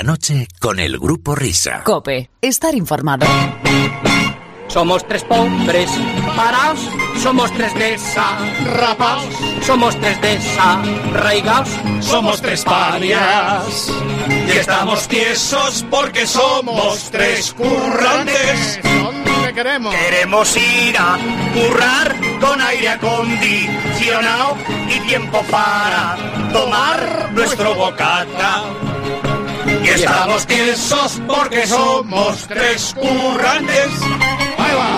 la noche con el Grupo Risa. COPE. Estar informado. Somos tres pobres paraos, somos tres desarrapaos, somos tres desarraigaos, somos tres parias. Y estamos tiesos porque somos tres currantes. ¿Dónde queremos? Queremos ir a currar con aire acondicionado y tiempo para tomar nuestro bocata. Y estamos tiesos porque somos tres currantes. ¡Ahí va!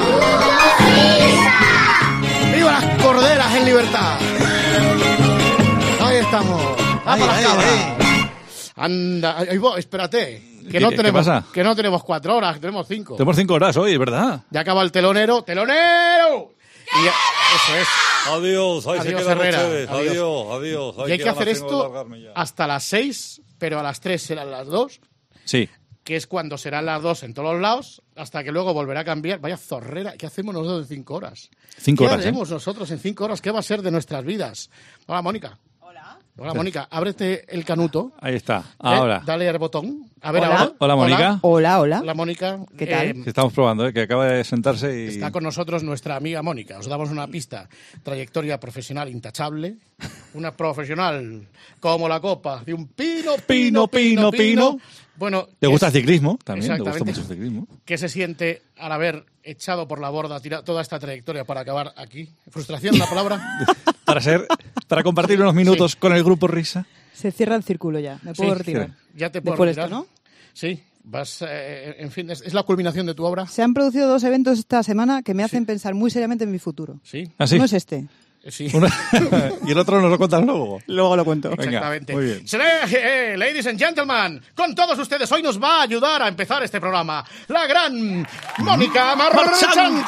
¡Viva las corderas en libertad! Ahí estamos. ¡Va para las cabras! Anda, ahí va, espérate. Que no tenemos 4 horas, tenemos 5. Tenemos 5 horas hoy, ¿verdad? Ya acaba el telonero. ¡Telonero! Y ya, eso es. Adiós, adiós Herrera. Adiós. Y hay que hacer esto hasta las 6, pero a las 3 serán las 2. Sí. Que es cuando serán las 2 en todos los lados, hasta que luego volverá a cambiar. Vaya zorrera, ¿qué hacemos nosotros en 5 horas? 5 horas, ¿Qué haremos nosotros en 5 horas? ¿Qué va a ser de nuestras vidas? Hola, Mónica. Hola, Mónica. Ábrete el canuto. Ahí está, ahora. Dale al botón. A ver, hola. ahora. Hola, Mónica. Hola. Hola, Mónica. ¿Qué tal? Que estamos probando, que acaba de sentarse y... Está con nosotros nuestra amiga Mónica. Os damos una pista. Trayectoria profesional intachable. Una profesional como la copa de un pino. Bueno, ¿Te gusta el ciclismo? También, te gusta exactamente. mucho el ciclismo. ¿Qué se siente al haber echado por la borda toda esta trayectoria para acabar aquí? ¿Frustración la palabra? para compartir unos minutos con el Grupo Risa. Se cierra el círculo ya. Me puedo retirar. Ya te puedo después retirar. Esto, ¿no? Sí. Vas, en fin, es la culminación de tu obra. Se han producido 2 eventos esta semana que me hacen pensar muy seriamente en mi futuro. Sí. ¿Ah, sí? Uno es este. Sí. Y el otro nos lo cuentas luego. Luego lo cuento. Exactamente. Venga, muy bien. Ladies and gentlemen, con todos ustedes hoy nos va a ayudar a empezar este programa la gran Mónica Marchante.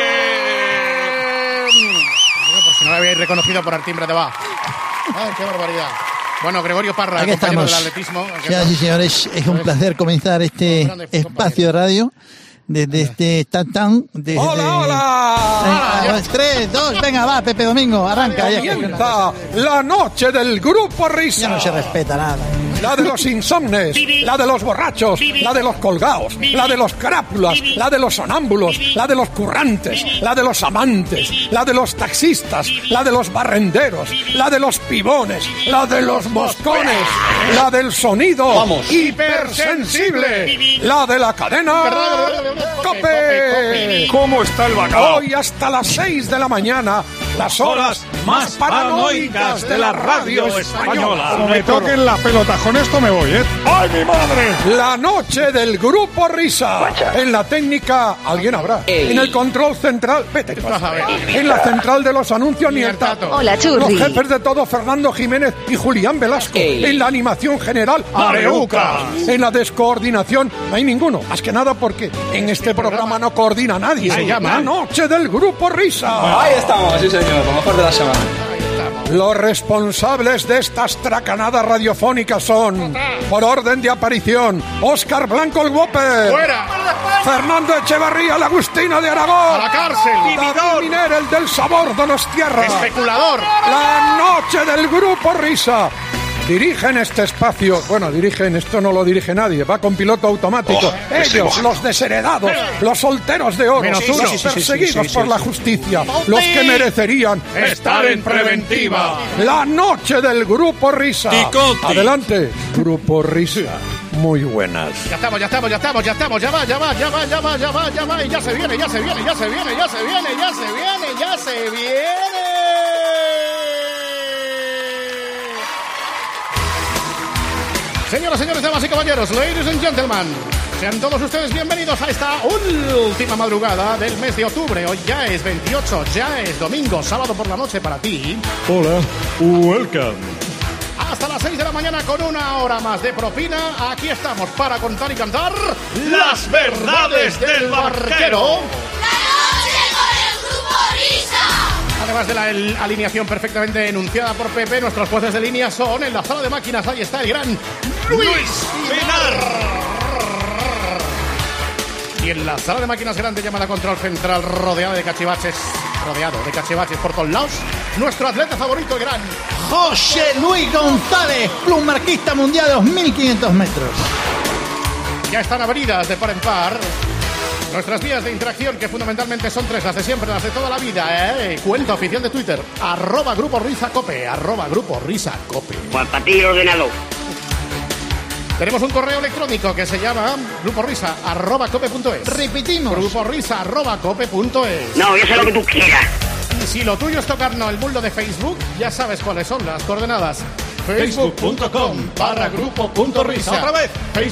Por si no la habéis reconocido por el timbre de va. ¡Ay, qué barbaridad! Bueno, Gregorio Parra, aquí compañero estamos. del atletismo. Señoras y señores, es un placer comenzar este espacio de radio desde este tan. ¡Hola! 3, 2, venga, va, Pepe Domingo, arranca. Comienza la noche del Grupo Risa. Ya no se respeta nada. La de los insomnes, la de los borrachos, la de los colgados, la de los crápulas, la de los sonámbulos, la de los currantes, la de los amantes, la de los taxistas, la de los barrenderos, la de los pibones, la de los moscones, la del sonido hipersensible, la de la cadena COPE. ¿Cómo está el bacalao? Hoy hasta las 6 de la mañana, las horas más paranoicas de la radio española. Como me toquen la pelota, con esto me voy, ¿eh? ¡Ay, mi madre! La noche del Grupo Risa. En la técnica, alguien habrá. En el control central, vete. En la central de los anuncios, ni el tato. Hola, Churri. Los jefes de todo, Fernando Jiménez y Julián Velasco. En la animación general, Areuca. En la descoordinación, no hay ninguno. Más que nada porque en este programa no coordina nadie. Se llama La noche del Grupo Risa. Ahí estamos, sí señor, lo mejor de la semana. Los responsables de esta estracanadas radiofónicas son, por orden de aparición, Óscar Blanco el Whopper. ¡Fuera! Fernando Echevarría, el Agustino de Aragón. ¡A la cárcel! David Miner, el del sabor Donostierra. ¡Especulador! La noche del Grupo Risa. Dirigen este espacio, esto no lo dirige nadie, va con piloto automático. Ellos, los desheredados, los solteros de oro, los perseguidos por la justicia, los que merecerían estar en preventiva. La noche del Grupo Risa. Adelante, Grupo Risa. Muy buenas. Ya estamos, ya va, y ya se viene. Señoras, señores, damas y caballeros, ladies and gentlemen, sean todos ustedes bienvenidos a esta última madrugada del mes de octubre. Hoy ya es 28, ya es domingo, sábado por la noche para ti. Hola, welcome. Hasta las 6 de la mañana con 1 hora más de propina. Aquí estamos para contar y cantar las verdades del barquero. Además de la alineación perfectamente enunciada por Pepe, nuestros jueces de línea son en la sala de máquinas. Ahí está el gran Luis Pinar. Y en la sala de máquinas grande llamada control central, rodeado de cachivaches por todos lados, nuestro atleta favorito, el gran José Luis González, plummarquista mundial de 2.500 metros. Ya están abridas de par en par nuestras vías de interacción, que fundamentalmente son 3, las de siempre, las de toda la vida, ¿eh? Cuenta oficial de Twitter, @Grupo Risa Cope, @Grupo Risa Cope. Juan Patillo ordenado. Tenemos un correo electrónico que se llama gruporrisa@cope.es. Repetimos. gruporrisa@cope.es. No, yo sé lo que tú quieras. Y si lo tuyo es tocarnos el mundo de Facebook, ya sabes cuáles son las coordenadas. Facebook.com/grupo.risa. Otra vez.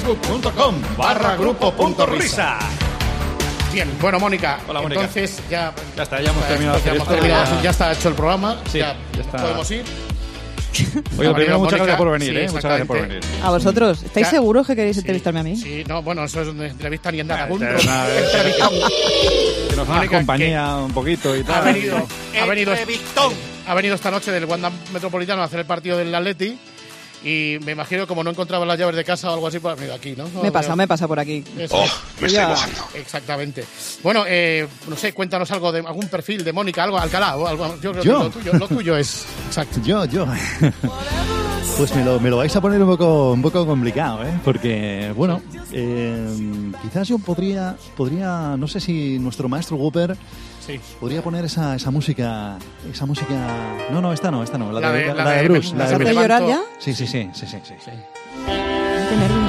Facebook.com/grupo.risa. Bien, bueno, Mónica. Hola, Mónica. Entonces ya está, ya hemos terminado de hacer esto. Ya está hecho el programa. Sí, ya está. Podemos ir. Oye, primero, muchas gracias por venir, Sí, muchas gracias por venir. A vosotros. ¿Estáis Ya. seguros que queréis entrevistarme a mí? Sí, no, bueno, eso es una entrevista ni en nada. Que nos hagas Mónica, compañía un poquito y tal. ha venido esta noche del Wanda Metropolitano a hacer el partido del Atleti. Y me imagino, como no encontraba las llaves de casa o algo así, pues ha venido aquí, ¿no? Me pasa por aquí. Eso es. Me estoy mojando. Exactamente. Bueno, no sé, cuéntanos algo de algún perfil de Mónica, algo, Alcalá, o algo. Yo creo que lo tuyo es. Exacto. Yo. Pues me lo vais a poner un poco complicado, ¿eh? Porque, bueno, quizás yo podría, no sé si nuestro maestro Whooper podría poner esa música. No, esta no, la de Bruce. ¿Vas a hacer llorar ya? Sí. Qué nervios.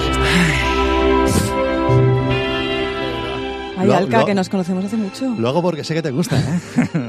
Ay, Alca, que nos conocemos hace mucho. Lo hago porque sé que te gusta, ¿eh?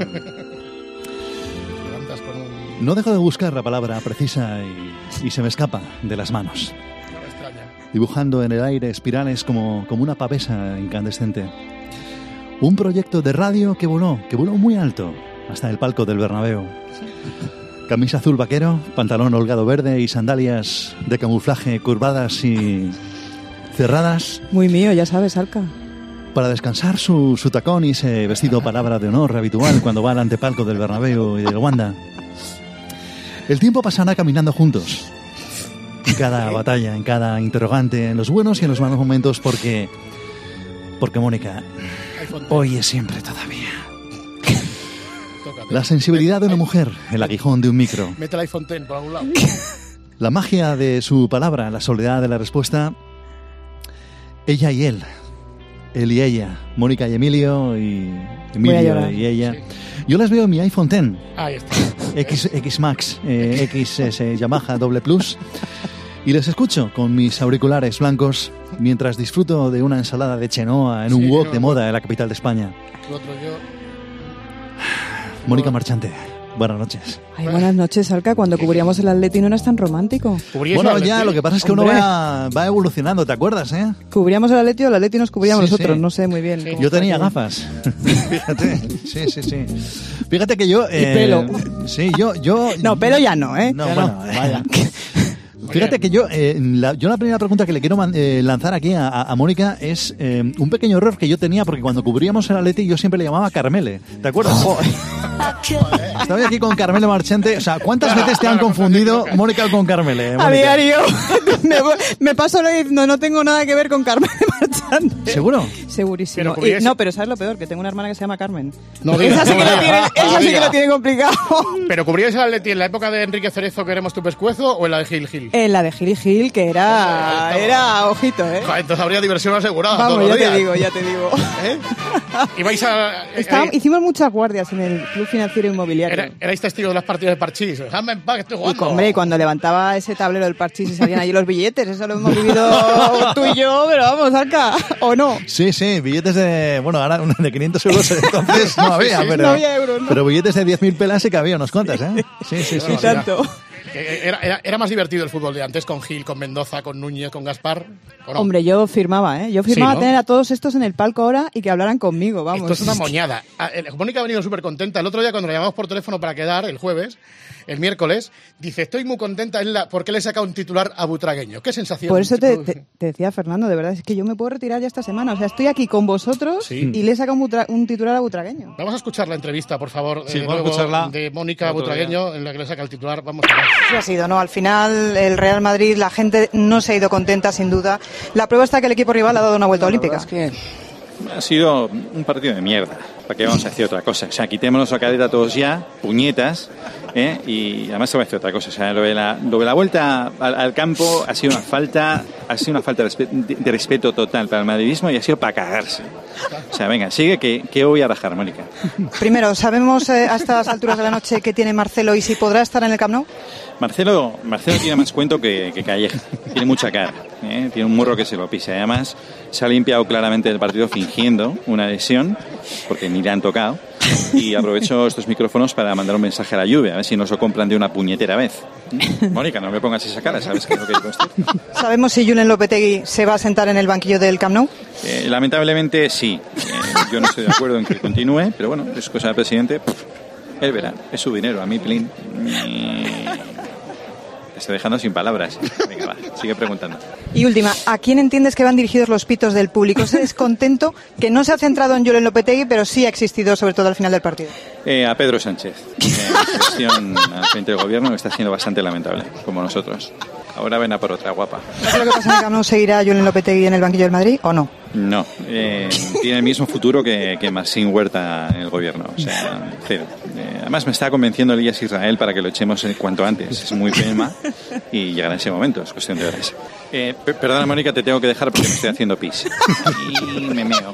No dejo de buscar la palabra precisa y se me escapa de las manos. Dibujando en el aire espirales como una pavesa incandescente. Un proyecto de radio que voló muy alto hasta el palco del Bernabéu. Camisa azul vaquero, pantalón holgado verde y sandalias de camuflaje curvadas y cerradas. Muy mío, ya sabes, Alca. Para descansar su tacón y ese vestido palabra de honor habitual cuando va al antepalco del Bernabéu y del Wanda. El tiempo pasará caminando juntos. En cada batalla, en cada interrogante, en los buenos y en los malos momentos, porque Mónica, hoy es siempre todavía. La sensibilidad de una mujer, el aguijón de un micro. Mete el iPhone X por algún lado. La magia de su palabra, la soledad de la respuesta. Ella y él. Él y ella. Mónica y Emilio y Emilio y ella. Sí. Yo las veo en mi iPhone X. Ahí está. X Max, XS Yamaha doble Plus. Y les escucho con mis auriculares blancos mientras disfruto de una ensalada de chenoa en un wok de moda en la capital de España. Mónica Marchante, buenas noches. Ay, buenas noches, Alca. Cuando cubríamos el Atleti no eras tan romántico. Bueno, ya, lo que pasa es que uno va evolucionando, ¿te acuerdas, eh? ¿Cubríamos el Atleti o el Atleti nos cubríamos nosotros? Sí. No sé muy bien. Yo tenía gafas. Fíjate, sí. Fíjate que yo... y pelo. Sí, yo... No, pelo ya no, ¿eh? No, bueno, vaya. Fíjate que yo la primera pregunta que le quiero lanzar aquí a Mónica es un pequeño error que yo tenía, porque cuando cubríamos el Atleti yo siempre le llamaba Carmele, ¿te acuerdas? Estaba aquí con Carmele Marchante. O sea, ¿cuántas veces te han confundido, Mónica, con Carmele? Mónica? A diario. me paso lo diciendo, no tengo nada que ver con Carmele Marchante. ¿Seguro? Segurísimo. No, pero ¿sabes lo peor? Que tengo una hermana que se llama Carmen. Esa sí que lo tiene complicado. ¿Pero cubríais el Atleti en la época de Enrique Cerezo, que éramos tu pescuezo, o en la de Gil? En la de Gil y Gil, que era ojito, ¿eh? Entonces habría diversión asegurada. Vamos, todos los días. ya te digo. ¿Eh? ¿Ibais a...? Hicimos muchas guardias en el Club Financiero Inmobiliario. ¿Erais testigos de las partidas de parchís? Dejadme en paz, que estoy jugando. Y hombre, cuando levantaba ese tablero del parchís y salían allí los billetes, eso lo hemos vivido tú y yo, pero vamos, Alca, ¿o no? Sí, billetes de... Bueno, ahora de 500 euros entonces no había, pero... No había euros, ¿no? Pero billetes de 10.000 pelas sí que había unos cuantos, ¿eh? Sí. Y tanto. Era más divertido el fútbol de antes, con Gil, con Mendoza, con Núñez, con Gaspar. ¿O no? Hombre, yo firmaba, ¿eh? Yo firmaba, ¿no? Tener a todos estos en el palco ahora y que hablaran conmigo, vamos. Esto es una moñada. Mónica ha venido súper contenta. El otro día, cuando la llamamos por teléfono para quedar, el miércoles, dice, estoy muy contenta porque le he sacado un titular a Butragueño. ¿Qué sensación? Por eso te decía, Fernando, de verdad, es que yo me puedo retirar ya esta semana. O sea, estoy aquí con vosotros y le he sacado un titular a Butragueño. Vamos a escuchar la entrevista, por favor, de Mónica Butragueño, en la que le saca el titular. Vamos a ver. Sí ha sido, ¿no? Al final, el Real Madrid, la gente no se ha ido contenta, sin duda. La prueba está que el equipo rival ha dado una vuelta olímpica. Es que Ha sido un partido de mierda. ¿Para qué vamos a decir otra cosa? O sea, quitémonos la cadera todos ya, puñetas, y además se va a decir otra cosa. O sea, lo de la vuelta al campo ha sido una falta de respeto total para el madridismo y ha sido para cagarse. O sea, venga, sigue que voy a rajar, Mónica. Primero, ¿sabemos a estas alturas de la noche qué tiene Marcelo y si podrá estar en el Camp Nou? Marcelo tiene más cuento que Calleja. Tiene mucha cara, tiene un murro que se lo pisa. Además, se ha limpiado claramente del partido fingiendo una lesión, porque ni le han tocado. Y aprovecho estos micrófonos para mandar un mensaje a la Juve, a ver si nos lo compran de una puñetera vez. Mónica, no me pongas esa cara, ¿sabes qué es lo que digo esto? ¿Sabemos si Julen Lopetegui se va a sentar en el banquillo del Camp Nou? Lamentablemente sí. Yo no estoy de acuerdo en que continúe, pero bueno, es cosa del presidente. Él verá, es su dinero. A mí, Plin, te estoy dejando sin palabras. Venga, va, sigue preguntando. Y última, ¿a quién entiendes que van dirigidos los pitos del público? Ese descontento que no se ha centrado en Julen Lopetegui, pero sí ha existido sobre todo al final del partido. A Pedro Sánchez. La gestión al frente del gobierno está siendo bastante lamentable, como nosotros. Ahora ven a por otra, guapa. ¿No sé lo que pasa en el Camp Nou? ¿Seguirá Julen Lopetegui en el banquillo del Madrid o no? No, tiene el mismo futuro que Marcín Huerta en el gobierno. O sea, cero. Además me está convenciendo Elías Israel para que lo echemos cuanto antes. Es muy pema y llegará ese momento, es cuestión de horas. Perdona, Mónica, te tengo que dejar porque me estoy haciendo pis. Y me meo.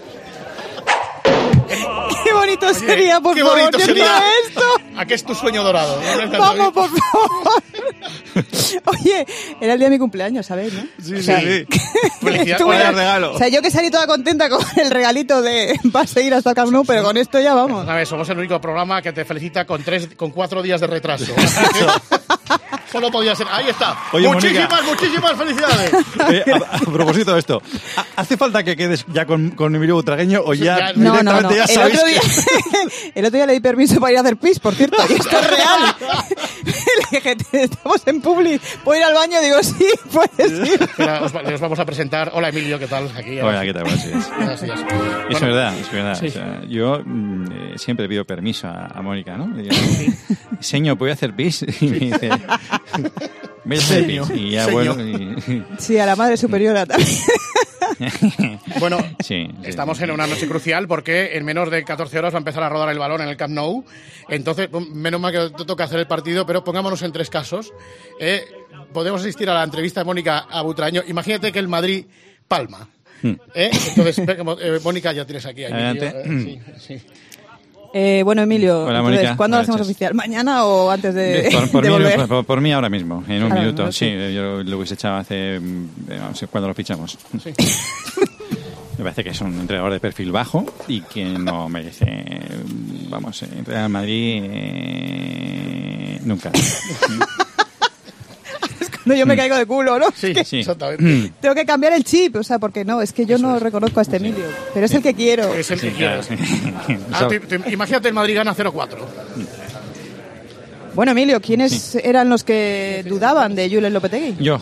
Qué bonito sería, por favor. Qué bonito sería esto. ¿A qué es tu sueño dorado? Vamos, por favor. Oye, era el día de mi cumpleaños, ¿sabes? ¿No? Sí, sí. Felicidades. Vaya regalo. O sea, yo que salí toda contenta con el regalito de vas a ir hasta Camp Nou, pero con esto ya vamos. A ver, somos el único programa que te felicita con 4 días de retraso. Solo podía ser. Ahí está. Oye, muchísimas felicidades. A propósito de esto, ¿hace falta que quedes ya con Emilio Butragueño o ya No. directamente ya sabéis El otro día le di permiso para ir a hacer pis, por cierto, y esto es real. Le dije, estamos en Publi, ¿puedo ir al baño? Digo, sí, puedes ir. Les vamos a presentar. Hola, Emilio, ¿qué tal? Aquí. Hola, ¿qué tal? Gracias. Gracias. Es verdad. Sí. O sea, yo siempre pido permiso a Mónica, ¿no? Señor, ¿puedo hacer pis? Y me dice, voy a hacer pis. Y ya vuelvo. Sí, a la madre superiora también. Bueno, sí, estamos en una noche crucial porque en menos de 14 horas va a empezar a rodar el balón en el Camp Nou. Entonces, menos mal que te toca hacer el partido, pero pongámonos en 3 casos. Podemos asistir a la entrevista de Mónica a Butragueño. Imagínate que el Madrid palma. Entonces, Mónica, ya tienes aquí. Sí. Bueno, Emilio, hola, entonces, Mónica. ¿cuándo lo hacemos oficial? ¿Mañana o antes de volver? Por mí ahora mismo, en un minuto. Sí. Yo lo hubiese echado hace... no sé cuándo lo fichamos. Sí. Me parece que es un entrenador de perfil bajo y que no merece, entrenar al Madrid nunca. No, yo me caigo de culo, ¿no? Sí, sí. Exactamente. Tengo que cambiar el chip, o sea, porque no, es que yo no reconozco a este Emilio, pero es el que quiero. Es el que quieres. Claro. Imagínate el Madrid gana 0-4. Bueno, Emilio, ¿quiénes eran los que dudaban de Julen Lopetegui? Yo.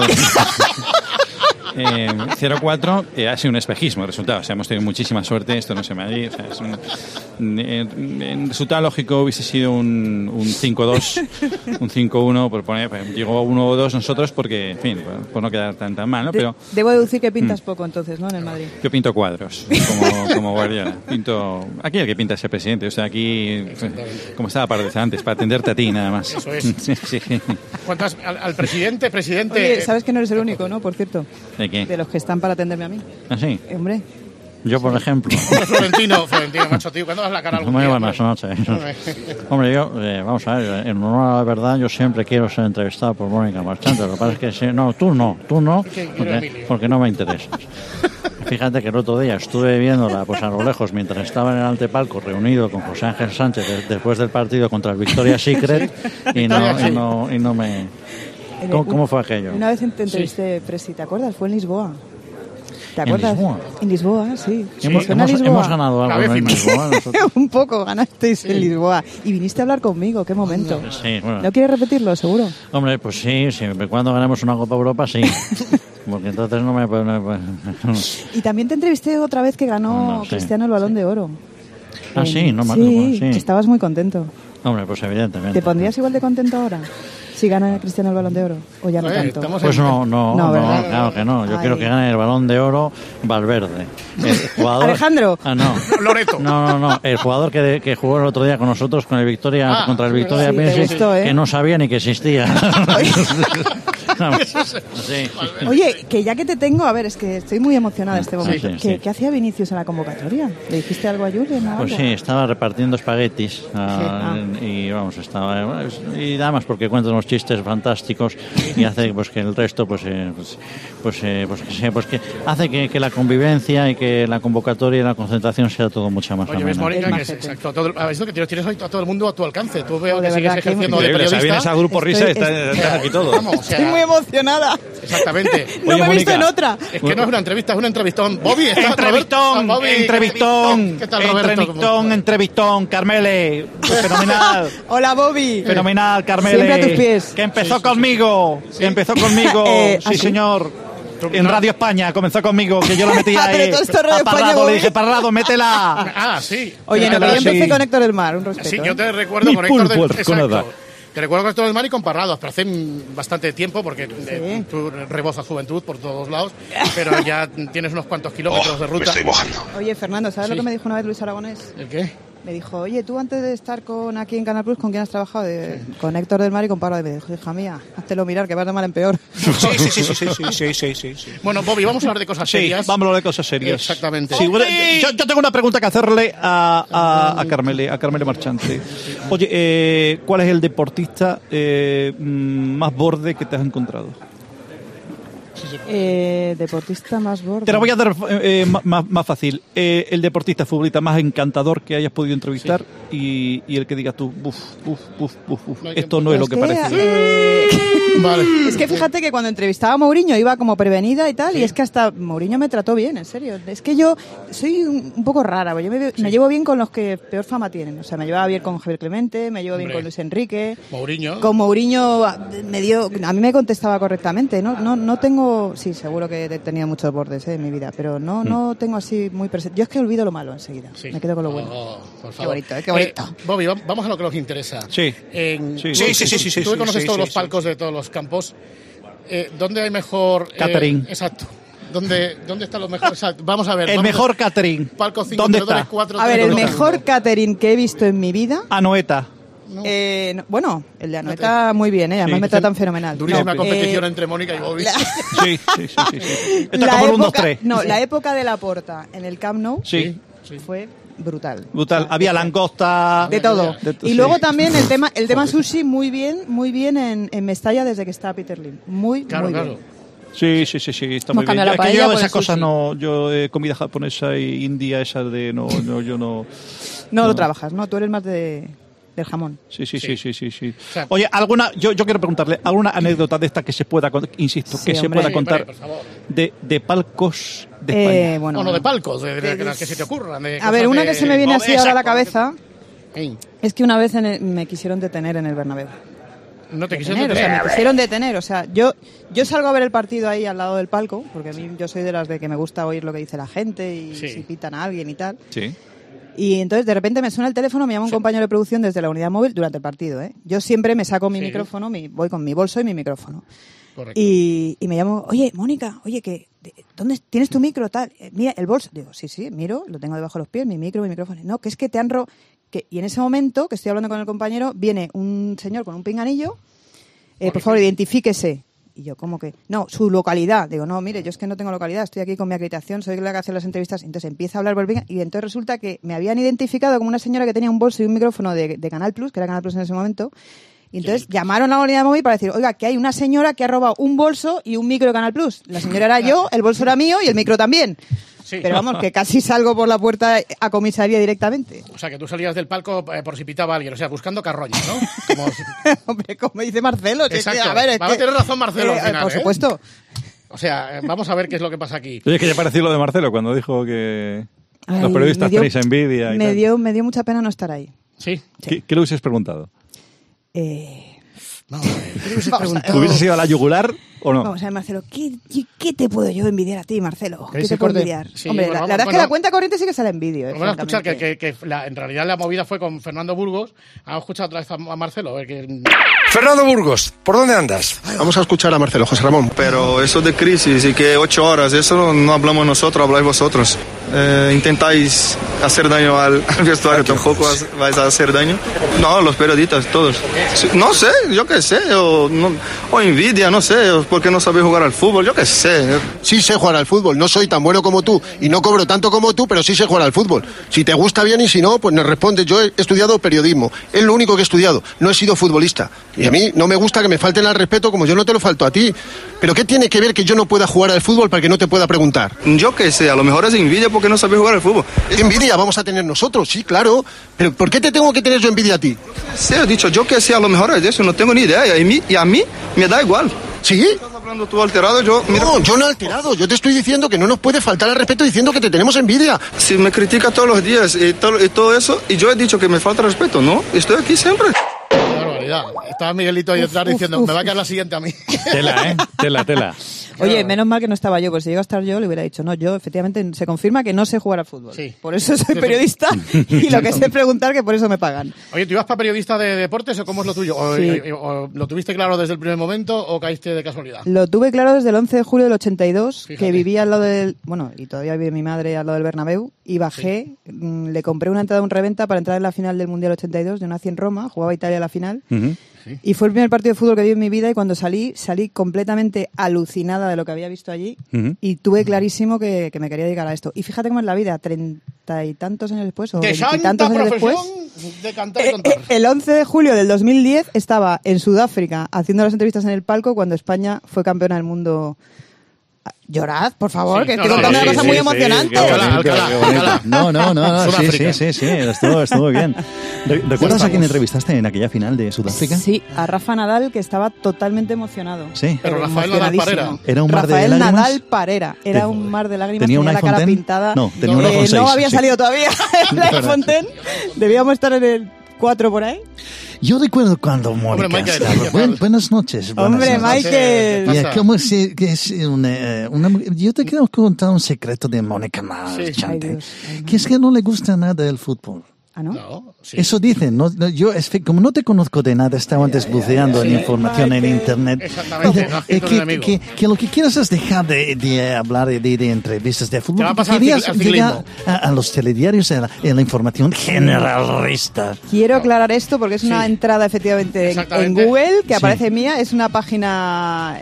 0-4 ha sido un espejismo el resultado. O sea, hemos tenido muchísima suerte. Esto no se me ha ido. O sea, en resultado lógico hubiese sido un 5-2, un 5-1, por poner, llegó 1-2 nosotros porque, en fin, por no quedar tan mal, ¿no? Pero debo deducir que pintas poco entonces, ¿no? En el Madrid. yo pinto cuadros, como Guardiola. Aquí el que pinta es el presidente. O sea, aquí, como estaba para decir antes, para atenderte a ti, nada más. Eso es. Sí. ¿Cuántas? Al presidente. Oye, sabes que no eres el único, ¿no? Por cierto. ¿De qué? De los que están para atenderme a mí. ¿Ah, sí? Hombre. Yo, por ejemplo. Florentino, macho, tío, ¿cuándo das la cara algún Muy día? buenas noches. Hombre, yo, vamos a ver, en honor a la verdad, yo siempre quiero ser entrevistado por Mónica Marchante. Lo que pasa es que no, tú no, porque no me interesas. Fíjate que el otro día estuve viéndola pues a lo lejos mientras estaba en el antepalco reunido con José Ángel Sánchez después del partido contra el Victoria's Secret y no me... ¿Cómo fue aquello? Una vez te entrevisté, Presi, ¿te acuerdas? Fue en Lisboa. ¿Te ¿En acuerdas? Lisboa? En Lisboa, sí. Hemos ganado algo en Lisboa. Un poco ganasteis en Lisboa. Y viniste a hablar conmigo, qué momento. Sí, bueno. ¿No quieres repetirlo, seguro? Hombre, pues sí, siempre cuando ganemos una Copa Europa, sí. Porque entonces no me... Y también te entrevisté otra vez que ganó Cristiano el Balón de Oro. Ah, sí, no me acuerdo. Sí, estabas muy contento. Hombre, pues evidentemente. ¿Te pondrías igual de contento ahora? si gana Cristiano el Balón de Oro, o ya no tanto. Pues no, ¿verdad? claro que no. Yo quiero que gane el Balón de Oro Valverde. El jugador, Alejandro. No. Loreto. No. El jugador que jugó el otro día con nosotros con el Victoria contra el Victoria sí, Pilsen, gustó, que no sabía ni que existía. Sí. Oye, que ya que te tengo, a ver, es que estoy muy emocionada en este momento. Sí. ¿Qué hacía Vinicius en la convocatoria? ¿Le dijiste algo a Julen? Pues sí, estaba repartiendo espaguetis y vamos, estaba y además porque cuenta unos chistes fantásticos y hace pues que el resto que hace que la convivencia y que la convocatoria y la concentración sea todo mucho más ameno. Oye, ves, Mónica, que exacto, que tienes hoy a todo el mundo a tu alcance. Tú veo que sigues ejerciendo de periodista. Vienes al Grupo Risa y estás aquí todo. Estoy muy emocionada. Exactamente. No me he visto en otra. Es que no es una entrevista, es un entrevistón. Bobby, entrevistón. ¿Qué tal, Roberto? Entrevistón, Carmele. Fenomenal. Hola, Bobby. Fenomenal, Carmele. Siempre a tus pies. Que empezó conmigo. Sí. Empezó conmigo. Sí, señor. En Radio España comenzó conmigo, que yo la metía ahí. Pero todo esto Radio Parrado, España, le dije, Parrado, métela. Sí. Oye, no, yo empecé con Héctor del Mar, un respeto. Sí, yo te recuerdo con Héctor del Mar. Exacto. Te recuerdo con Héctor del Mar y con Parrados, pero hace bastante tiempo, porque tú rebozas juventud por todos lados, pero ya tienes unos cuantos kilómetros de ruta. Me estoy mojando. Oye, Fernando, ¿sabes lo que me dijo una vez Luis Aragonés? ¿El qué? Me dijo, oye, tú antes de estar aquí en Canal Plus, ¿con quién has trabajado? Con Héctor del Mar y con Parrado. Y me dijo, hija mía, háztelo mirar, que vas de mal en peor. Sí. Bueno, Bobby, vamos a hablar de cosas serias. Sí, vamos a hablar de cosas serias. Exactamente. Sí, bueno, yo tengo una pregunta que hacerle a Carmele Marchante. Oye, ¿cuál es el deportista más borde que te has encontrado? Deportista más borde. Te la voy a dar más fácil. El deportista futbolista más encantador que hayas podido entrevistar y el que digas tú, esto no es lo que parece. Vale. Es que fíjate que cuando entrevistaba a Mourinho iba como prevenida y tal, y es que hasta Mourinho me trató bien, en serio. Es que yo soy un poco rara, yo me llevo bien con los que peor fama tienen. O sea, me llevaba bien con Javier Clemente, me llevo bien con Luis Enrique. Mourinho. Con Mourinho a mí me contestaba correctamente. No tengo, sí, seguro que he tenido muchos bordes en mi vida, pero no tengo así muy presente. Yo es que olvido lo malo enseguida. Sí. Me quedo con lo bueno. Por favor. Qué bonito, qué bonito. Bobby, vamos a lo que nos interesa. Sí. Sí. Tú conoces todos los palcos de todos los campos. ¿Dónde hay mejor catering? Exacto. ¿Dónde están los mejores? Vamos a ver. El mejor catering. Palco 5, ¿Dónde 3, está? 4, a ver, el mejor catering que he visto en mi vida. Anoeta. No. Bueno, el de Anoeta muy bien, además me tratan fenomenal. Durísima competición entre Mónica y Bobby. Sí. Esto es como un 1-2-3. No, la época de Laporta en el Camp Nou fue brutal. Había langosta. De todo. Y luego también el tema sushi muy bien en Mestalla desde que está Peter Lim. Muy bien. Sí, está muy bien. Es que yo esas cosas no, yo comida japonesa e india, esa de yo no. No lo trabajas, ¿no? Tú eres más del jamón. Sí. O sea, oye, yo quiero preguntarle, ¿alguna anécdota de esta que se pueda, insisto, se pueda contar de palcos de España? Bueno, de palcos, de las que se te ocurran. A ver, una que se me viene así ahora a la cabeza es que una vez me quisieron detener en el Bernabéu. ¿No te quisieron detener? O sea, me quisieron detener. O sea, yo salgo a ver el partido ahí al lado del palco, porque a mí yo soy de las de que me gusta oír lo que dice la gente y si pitan a alguien y tal. Sí. Y entonces de repente me suena el teléfono, me llama un compañero de producción desde la unidad móvil durante el partido. Yo siempre me saco mi micrófono, voy con mi bolso y mi micrófono. Correcto. Y me llamo, oye, Mónica, ¿dónde tienes tu micro? Tal? Mira, el bolso. Digo, sí, miro, lo tengo debajo de los pies, mi micrófono. No, que es que te han robado. Y en ese momento, que estoy hablando con el compañero, viene un señor con un pinganillo. Por favor, identifíquese. Y yo, ¿cómo que? No, su localidad. Digo, no, mire, yo es que no tengo localidad, estoy aquí con mi acreditación, soy la que hace las entrevistas. Entonces empieza a hablar por el y entonces resulta que me habían identificado como una señora que tenía un bolso y un micrófono de Canal Plus, que era Canal Plus en ese momento. Y entonces llamaron a la unidad móvil para decir, oiga, que hay una señora que ha robado un bolso y un micro de Canal Plus. La señora era yo, el bolso era mío y el micro también. Sí. Pero vamos, que casi salgo por la puerta a comisaría directamente. O sea, que tú salías del palco por si pitaba alguien, o sea, buscando carroña, ¿no? Hombre, como dice Marcelo. Exacto. A ver, va a tener razón Marcelo al final, por supuesto. O sea, vamos a ver qué es lo que pasa aquí. Oye, es que ya pareció lo de Marcelo cuando dijo que los periodistas tenéis envidia. Me dio mucha pena no estar ahí. Sí. ¿Qué le hubieses preguntado? No, ¿qué le hubieses preguntado? ¿Hubiese sido a la yugular? ¿o no? Vamos a ver, Marcelo, ¿qué te puedo yo envidiar a ti, Marcelo? ¿Qué te puedo envidiar? Sí, hombre, la verdad es que la cuenta corriente sí que sale en vídeo. Vamos a escuchar que en realidad la movida fue con Fernando Burgos. Vamos a escuchar otra vez a Marcelo. Fernando Burgos, ¿por dónde andas? Vamos a escuchar a Marcelo, José Ramón. Pero eso de crisis y que 8 horas, eso no hablamos nosotros, habláis vosotros. Intentáis hacer daño al vestuario, tampoco vais a hacer daño. No, los periodistas, todos. No sé, yo qué sé, o envidia, no sé, porque no sabéis jugar al fútbol, yo qué sé. Sí sé jugar al fútbol, no soy tan bueno como tú y no cobro tanto como tú, pero sí sé jugar al fútbol. Si te gusta bien y si no, pues me respondes. Yo he estudiado periodismo, es lo único que he estudiado, no he sido futbolista. Y a mí no me gusta que me falten al respeto como yo no te lo falto a ti. Pero ¿qué tiene que ver que yo no pueda jugar al fútbol para que no te pueda preguntar? Yo qué sé, a lo mejor es envidia porque no sabes jugar al fútbol. Envidia vamos a tener nosotros, sí, claro. Pero ¿por qué te tengo que tener yo envidia a ti? Sí, he dicho, yo qué sé, a lo mejor es eso, no tengo ni idea. Y a mí me da igual. ¿Sí? ¿Estás hablando tú alterado? No, yo no he alterado. Yo te estoy diciendo que no nos puede faltar al respeto diciendo que te tenemos envidia. Si me criticas todos los días y todo eso, y yo he dicho que me falta respeto, ¿no? Estoy aquí siempre. Estaba Miguelito ahí detrás diciendo, me va a quedar la siguiente a mí. Tela, tela. Oye, menos mal que no estaba yo, pues si llego a estar yo le hubiera dicho, no, yo efectivamente se confirma que no sé jugar al fútbol. Sí. Por eso soy periodista y lo que sé preguntar que por eso me pagan. Oye, ¿tú ibas para periodista de deportes o cómo es lo tuyo? ¿O lo tuviste claro desde el primer momento o caíste de casualidad? Lo tuve claro desde el 11 de julio del 82, fíjate. Que vivía al lado del... Bueno, y todavía vive mi madre al lado del Bernabéu, y bajé, le compré una entrada a un reventa para entrar en la final del Mundial 82, yo nací en Roma, jugaba Italia la final... Sí. Y fue el primer partido de fútbol que vi en mi vida y cuando salí completamente alucinada de lo que había visto allí y tuve clarísimo que me quería dedicar a esto. Y fíjate cómo es la vida, 30 y tantos años después o 20 y tantos años después, de cantar y contar. El 11 de julio del 2010 estaba en Sudáfrica haciendo las entrevistas en el palco cuando España fue campeona del mundo. Llorad, por favor, que estoy contando una cosa muy emocionante. No, sí, estuvo bien. ¿Recuerdas a quién entrevistaste en aquella final de Sudáfrica? Sí, a Rafa Nadal, que estaba totalmente emocionado. Sí. Pero Rafael Nadal Parera. ¿Era un mar de lágrimas? Rafael Nadal Parera. Era un mar de lágrimas, tenía la cara pintada. No, tenía un iPhone 6. No había salido todavía el iPhone X. Debíamos estar en el 4 por ahí. Yo recuerdo cuando Mónica estaba. Buenas noches. Hombre, Michael. ¿Cómo es yo te quiero contar un secreto de Mónica Marchante. Que es que no le gusta nada el fútbol. ¿Ah, no? Sí. Eso dicen. Yo, como no te conozco de nada, estaba antes buceando en información en internet. Exactamente. Que lo que quieres es dejar de hablar de entrevistas de fútbol. Querías llegar a los telediarios, a la información generalista. Quiero aclarar esto porque es una entrada efectivamente en Google que aparece mía. Es una página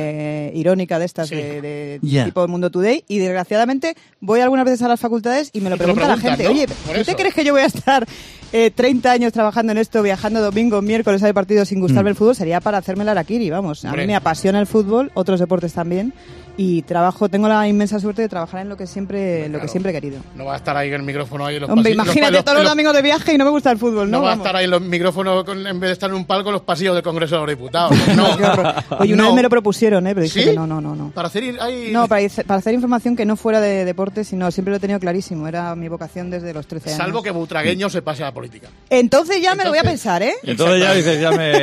irónica de estas de tipo El Mundo Today. Y desgraciadamente voy algunas veces a las facultades y me lo pregunta la gente. ¿No? Oye, ¿tú te crees que yo voy a estar 30 años trabajando en esto, viajando domingo, miércoles al partido sin gustarme el fútbol? Sería para hacerme la harakiri, vamos. A mí me apasiona el fútbol, otros deportes también. Y tengo la inmensa suerte de trabajar en lo que siempre he querido. No va a estar ahí en el micrófono ahí en los Hombre, pasillos. Imagínate todos los domingos de viaje y no me gusta el fútbol, ¿no? No va a estar ahí en los micrófonos en vez de estar en un palco en los pasillos del Congreso de los Diputados. No, qué horror. Oye, una vez me lo propusieron, pero dije que no. Para hacer ahí... No, para hacer información que no fuera de deporte, sino siempre lo he tenido clarísimo. Era mi vocación desde los 13 años. Salvo que Butragueño se pase a la política. Entonces ya me lo voy a pensar, ¿eh? Entonces ya dices,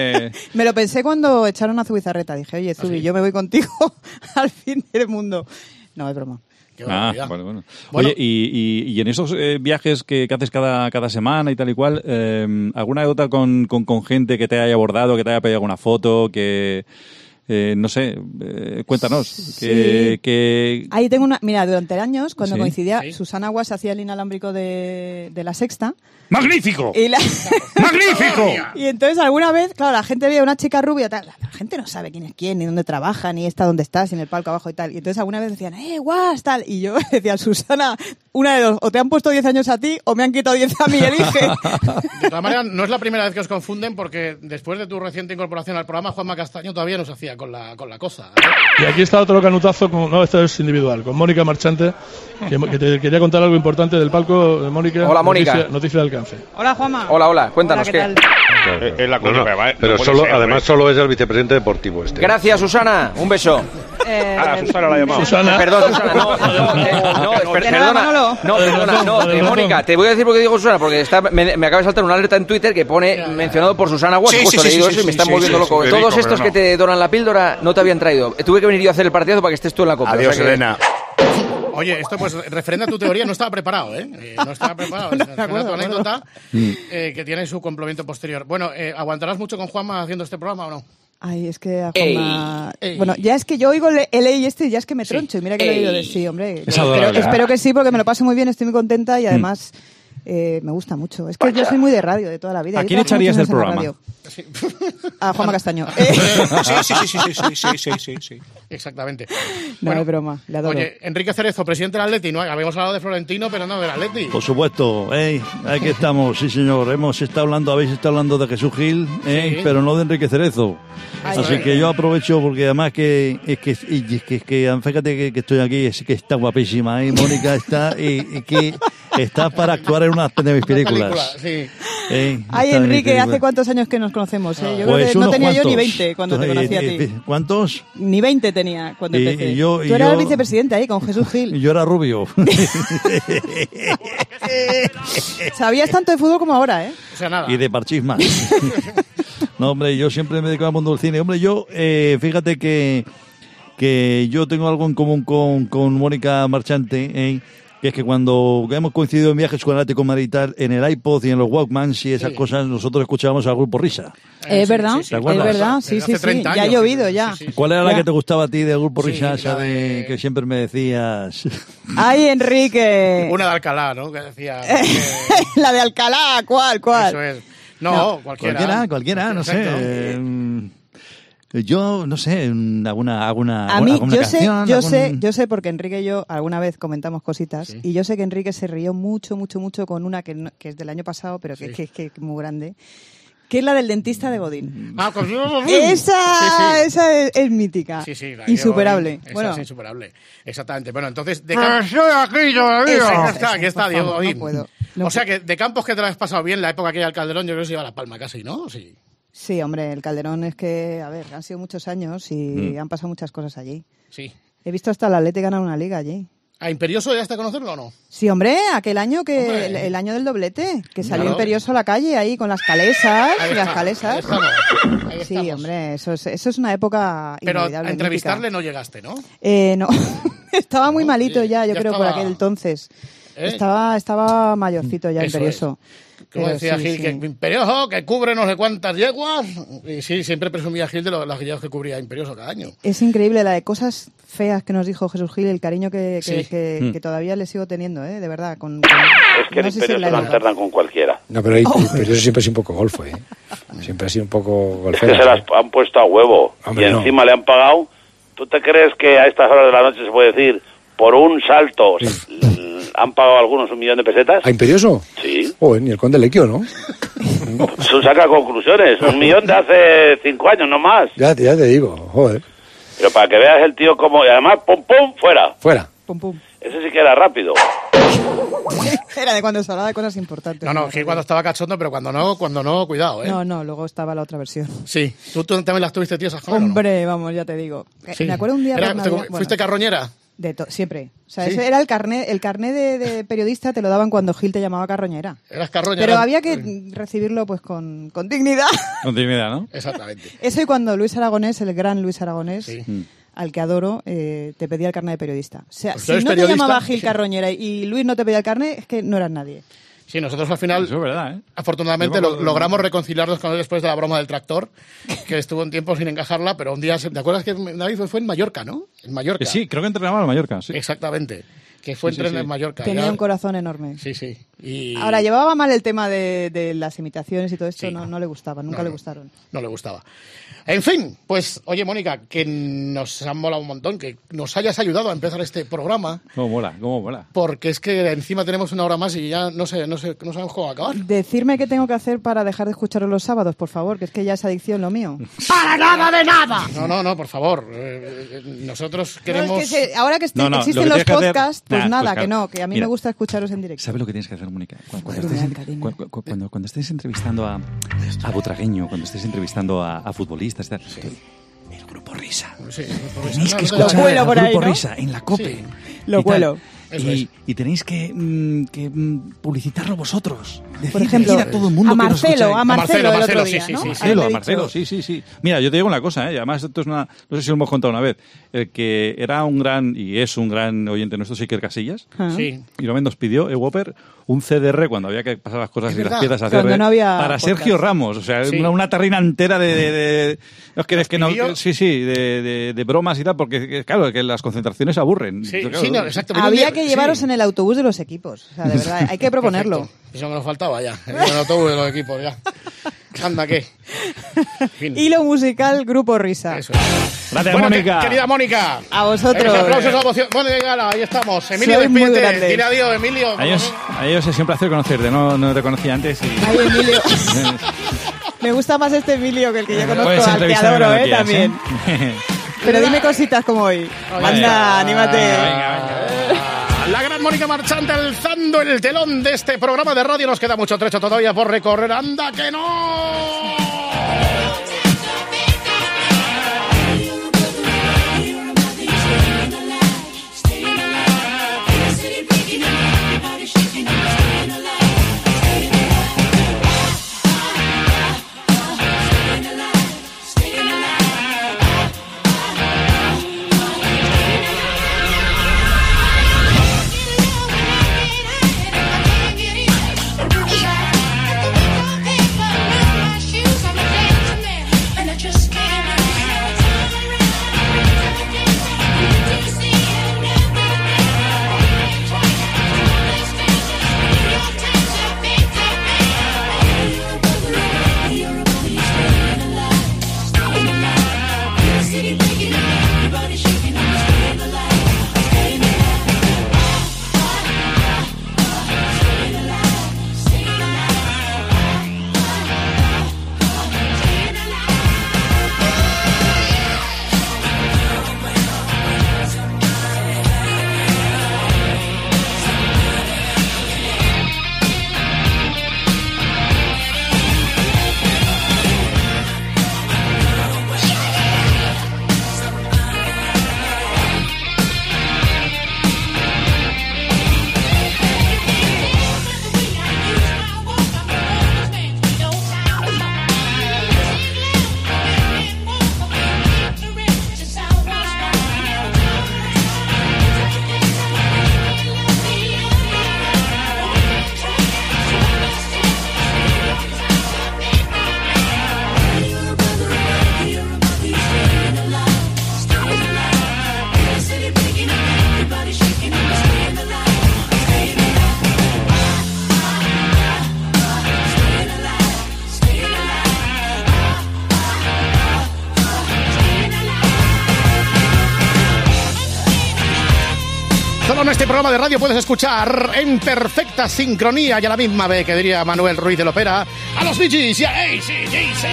Me lo pensé cuando echaron a Zubizarreta. Dije, oye, Zubi, yo me voy contigo al fin del mundo. No, es broma. Bueno. Oye, y en esos viajes que haces cada semana y tal y cual, ¿alguna otra con gente que te haya abordado, que te haya pedido alguna foto, que... no sé, cuéntanos. Sí. Ahí tengo una... Mira, durante años, cuando coincidía, Susana Guas hacía el inalámbrico de La Sexta. ¡Magnífico! ¡Magnífico! Y entonces alguna vez, claro, la gente veía una chica rubia, tal, la gente no sabe quién es quién, ni dónde trabaja, ni está dónde está, si en el palco abajo y tal. Y entonces alguna vez decían, Guas, tal. Y yo decía, Susana, una de dos, o te han puesto 10 años a ti o me han quitado 10 a mí, elige. De todas maneras, no es la primera vez que os confunden porque después de tu reciente incorporación al programa, Juanma Castaño todavía nos hacía con la cosa. Y aquí está otro canutazo, esto es individual, con Mónica Marchante, que te quería contar algo importante del palco. Mónica. Hola, Mónica. Noticia de alcance. Hola, Juanma. Hola, cuéntanos ¿qué tal? Es la pero solo es el vicepresidente deportivo este. Gracias, Susana. Un beso. Susana la ha llamado. Susana. Perdón, Susana, perdona. Mónica, te voy a decir por qué digo Susana, porque me acaba de saltar una alerta en Twitter que pone mencionado por Susana Guas. Justo leído eso y me están volviendo loco. Todos estos que te donan la píldora no te habían traído. Tuve que venir yo a hacer el partidazo para que estés tú en la copa. Adiós, Elena. Oye, esto pues refrenda tu teoría, no estaba preparado, no estaba preparado. No, refrenda tu anécdota que tiene su complemento posterior. Bueno, ¿aguantarás mucho con Juanma haciendo este programa o no? Ay, es que a Juanma... Bueno, ya es que yo oigo el y este y ya es que me troncho. Y mira que lo he oído de sí, hombre. Espero que sí, porque me lo paso muy bien, estoy muy contenta y además... me gusta mucho. Es que yo soy muy de radio de toda la vida. ¿A quién echarías del programa? A Juanma Castaño. Sí. Exactamente. No, es broma, le adoro. Oye, Enrique Cerezo, presidente del Atleti, ¿no? Habíamos hablado de Florentino, pero no del Atleti. Por supuesto, aquí estamos, sí señor. Habéis estado hablando de Jesús Gil, pero no de Enrique Cerezo. Así que yo aprovecho porque además que fíjate que estoy aquí, es que está guapísima, Mónica está y que está para actuar en una de mis películas. Ay, Enrique, ¿hace cuántos años que nos conocemos? Yo creo que no tenía yo ni 20 cuando te conocí a ti. ¿Cuántos? Ni 20 tenía cuando empecé. Tú eras el vicepresidente ahí con Jesús Gil. Yo era rubio. Sabías tanto de fútbol como ahora, O sea, nada. Y de parchís más. No, hombre, yo siempre me dedico al mundo del cine. Hombre, yo, fíjate que yo tengo algo en común con Mónica Marchante, que es que cuando hemos coincidido en viajes con el Atlético de Madrid y tal, en el iPod y en los Walkmans y esas cosas, nosotros escuchábamos al Grupo Risa. Es verdad, ¿Te acuerdas? es verdad, sí, ya ha llovido ya. ¿Cuál era la que te gustaba a ti del Grupo Risa, que siempre me decías? ¡Ay, Enrique! Una de Alcalá, ¿no? Que decía... La de Alcalá, ¿cuál? Eso es. No, cualquiera, no sé. Yo no sé, alguna a mí, canción. Yo sé porque Enrique y yo alguna vez comentamos cositas y yo sé que Enrique se rió mucho con una que es del año pasado, pero que es muy grande, que es la del dentista de Godín. Esa es mítica. Insuperable. Esa es insuperable. Exactamente. Bueno, entonces... Aquí está Diego Godín. O sea que de campos que te lo has pasado bien, la época aquella del Calderón, yo creo que se iba a La Palma casi, ¿no? Sí. Sí, hombre, el Calderón es que, a ver, han sido muchos años y han pasado muchas cosas allí. Sí. He visto hasta el Atleti ganar una liga allí. ¿A Imperioso ya está a conocerlo o no? Sí, hombre, aquel año el año del doblete, que salió Imperioso a la calle ahí con las calesas. Sí, hombre, eso es una época inolvidable. Pero a entrevistarle no llegaste, ¿no? No, estaba muy malito ya creo, por aquel entonces. Estaba mayorcito ya, Imperioso. Como decía Gil, que Imperioso, que cubre no sé cuántas yeguas. Y sí, siempre presumía Gil de las yeguas que cubría Imperioso cada año. Es increíble la de cosas feas que nos dijo Jesús Gil, el cariño que todavía le sigo teniendo, de verdad. Es que no el Imperioso no alternan con cualquiera. No, pero Imperioso siempre ha sido un poco golfo, Siempre ha sido un poco golfero. Es que se las han puesto a huevo. Hombre, y encima le han pagado. ¿Tú te crees que a estas horas de la noche se puede decir, por un salto... ¿Han pagado algunos 1 millón de pesetas? ¿A Imperioso? Sí. Ni el Conde Lequio, ¿no? Eso saca conclusiones. 1 millón de hace 5 años, no más. Ya te digo, joder. Pero para que veas el tío como... Y además, pum, pum, fuera. Pum, pum. Ese sí que era rápido. Era de cuando se hablaba de cosas importantes. No, que cuando estaba cachondo, pero cuando no, cuidado, No, luego estaba la otra versión. Sí. ¿Tú también las tuviste, tío, esas jóvenes? Hombre, vamos, ya te digo. Sí. Me acuerdo un día... ¿Fuiste carroñera? Siempre. O sea, ese era el carné de periodista, te lo daban cuando Gil te llamaba carroñera. Eras carroñera. Pero había que recibirlo pues con dignidad. Con dignidad, ¿no? Exactamente. Eso y cuando Luis Aragonés, el gran Luis Aragonés, al que adoro, te pedía el carné de periodista. O sea, pues si no te llamaba Gil carroñera y Luis no te pedía el carné, es que no eras nadie. Sí, nosotros al final, eso es verdad, afortunadamente, logramos reconciliarnos con él después de la broma del tractor, que estuvo un tiempo sin encajarla, pero un día, ¿te acuerdas que David fue en Mallorca, no? En Mallorca. Sí, creo que entrenaba en Mallorca, sí. Exactamente, que fue en Mallorca. Tenía un corazón enorme. Sí. Y... Ahora, llevaba mal el tema de las imitaciones y todo esto, no le gustaba, nunca le gustaron. No le gustaba. En fin, pues, oye, Mónica, que nos han molado un montón, que nos hayas ayudado a empezar este programa. Cómo mola. Porque es que encima tenemos 1 hora más y ya no sabemos cómo acabar. Decirme qué tengo que hacer para dejar de escucharos los sábados, por favor, que es que ya es adicción lo mío. ¡Para nada de nada! No, por favor. Nosotros queremos... No, es que ahora que existen los podcasts, pues nada, que a mí me gusta escucharos en directo. ¿Sabes lo que tienes que hacer, Mónica? Cuando estés entrevistando a Butragueño, cuando estés entrevistando a futbolistas, El Grupo Risa. Sí, tenéis que escuchar el Grupo Risa en la COPE. Sí. Lo cuelo. Y tenéis que publicitarlo vosotros. Por ejemplo, a todo el mundo a Marcelo el otro día, ¿no? Marcelo, sí. Mira, yo te digo una cosa, además esto es no sé si lo hemos contado una vez, el que era un gran, y es un gran oyente nuestro, Iker Casillas, sí. Y nos pidió, Whopper, un CDR cuando había que pasar las cosas y las piezas a CDR no había para podcast. Sergio Ramos, o sea, una tarrina entera de bromas y tal, porque claro, que las concentraciones aburren. Sí, claro, sí, no, exacto. Había que llevaros en el autobús de los equipos. O sea, de verdad, hay que proponerlo. Perfecto. Eso me lo faltaba ya. En el autobús de los equipos, ya. Anda, ¿qué? Hilo musical, Grupo Risa. Eso es. Gracias, Mónica. Querida Mónica. A vosotros. Aplausos a la voz. Bueno, ahí estamos. Emilio, Soy muy despídete. grande. Dile adiós, Emilio. A ellos es un placer conocerte, no te conocía antes. Ay, Emilio. Me gusta más este Emilio que el que yo conozco, al que adoro, también. Pero dime cositas como hoy. Anda, anímate. Venga. La gran Mónica Marchante alzando el telón de este programa de radio. Nos queda mucho trecho todavía por recorrer. ¡Anda que no! Solo en este programa de radio puedes escuchar en perfecta sincronía y a la misma vez que diría Manuel Ruiz de Lopera a los Bee Gees y a AC/DC.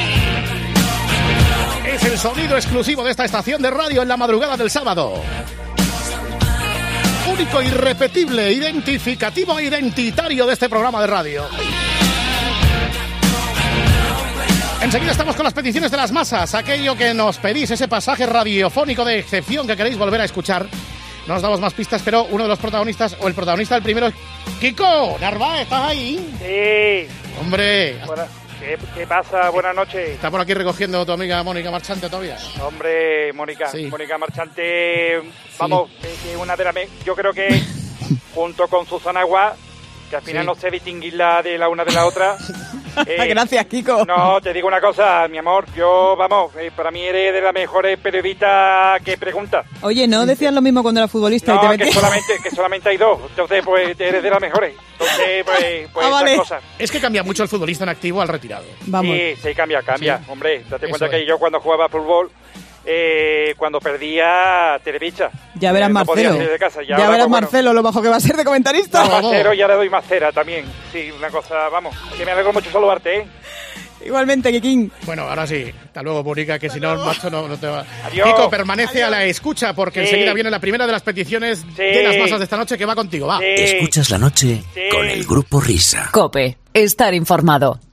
Es el sonido exclusivo de esta estación de radio en la madrugada del sábado. Único, irrepetible, identificativo e identitario de este programa de radio. Enseguida estamos con las peticiones de las masas, aquello que nos pedís, ese pasaje radiofónico de excepción que queréis volver a escuchar. No os damos más pistas, pero uno de los protagonistas, o el protagonista del primero, es Kiko. Narváez, ¿estás ahí? Sí. Hombre. ¿Qué pasa? Buenas noches. ¿Está por aquí recogiendo tu amiga Mónica Marchante todavía? Hombre, Mónica. Sí. Mónica Marchante, vamos, sí. Una de las... Yo creo que junto con Susana Guá, que al final no sé distinguirla de la una de la otra. Gracias, Kiko. No, te digo una cosa, mi amor. Yo, vamos, para mí eres de las mejores periodistas que pregunta. Oye, ¿no decían lo mismo cuando era futbolista? No, y te metías? que solamente hay dos. Entonces, pues, eres de las mejores. Entonces, pues vale. esas cosas. Es que cambia mucho el futbolista en activo al retirado. Vamos. Sí, cambia. Sí. Hombre, date cuenta Eso que yo cuando jugaba fútbol... cuando perdía Televisa. Ya verás, Marcelo. Ya verás, Marcelo, lo bajo que va a ser de comentarista. No, Marcelo, ya le doy más cera también. Sí, una cosa, vamos, que me alegro mucho saludarte, ¿eh? Igualmente, Kikín. Bueno, ahora sí. Hasta luego, Mónica, que si no, el macho no te va... Adiós. Kiko, permanece a la escucha, porque enseguida viene la primera de las peticiones de las masas de esta noche que va contigo, va. Escuchas la noche con el Grupo Risa. COPE. Estar informado.